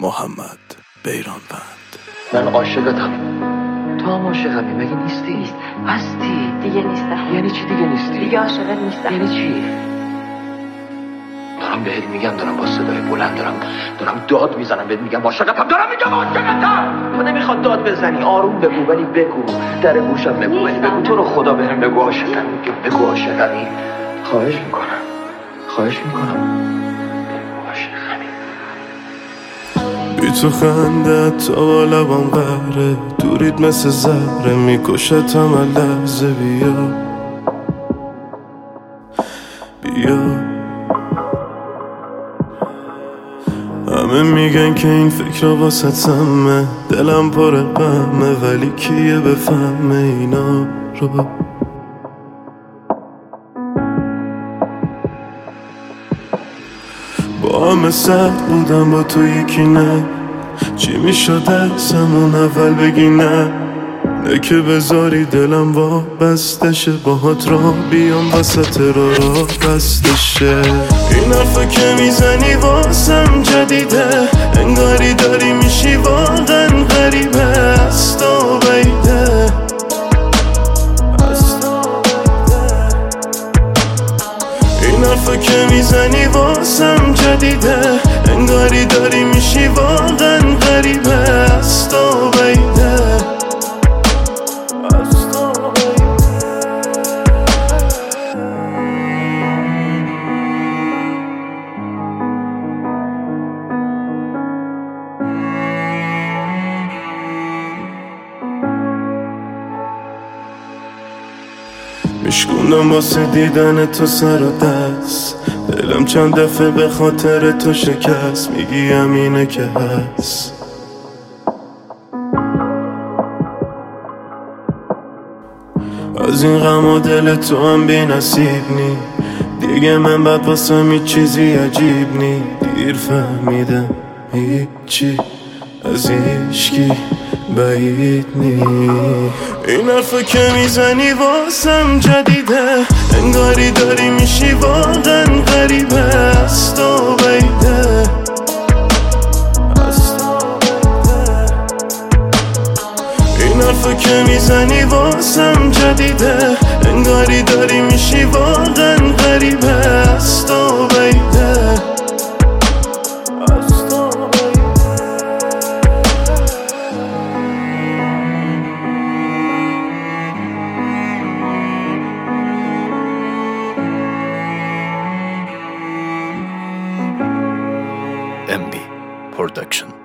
محمد بیرانوند. من عاشقتم، تو هم عاشقمی، مگه نیستی؟ هستی دیگه نیستم. یعنی چی دیگه نیستی؟ دیگه عاشقت نیستم. یعنی چی؟ دارم بهت میگم، دارم با صدای بلند دارم داد میزنم بهت میگم عاشقتم، دارم میگم عاشقتم. تو نمیخواد داد بزنی، آروم بگو، ولی بگو، در گوشم بگو، ولی بگو تو رو خدا بهم بگو عاشقمی، بگو عاشقمی. خواهش میکنم بگو عاشقمی. بی تو خنده تا با لبام قهره، دورید مثل زهره میکشتم هر لحظه. بیا همه میگن که این فکر واسه سمه، دلم پر غمه، ولی کیه بفهمه اینا رو. با همه سخت بودم، با تو یکی نه. چی میشد ازمون اول بگی نه که بذاری دلم وا بستشه، باهات را بیام وسط را بستشه. این حرفا که میزنی واسم جدیده، انگاری داری میشی واقعا غریبه. از تو بیده این حرفا که میزنی واسم جدیده، انگاری داری میشی واقعا غریبه. از تو بیده میشکونم واسه دیدن تو سر و دست، دلم چند دفعه به خاطر تو شکست. میگی همینه که هست، از این غم و دل تو هم بی نصیب نی. دیگه من بعد واسم هیچ چیزی عجیب نی. دیر فهمیدم هیچی از هیچکی بعید نی. این حرفا که میزنی واسم جدیده، انگاری داری میشی واقعا غریبه. از تو بیده این حرفا که میزنی واسم جدیده، انگاری داری میشی واقعا غریبه. از تو بیده MB Production.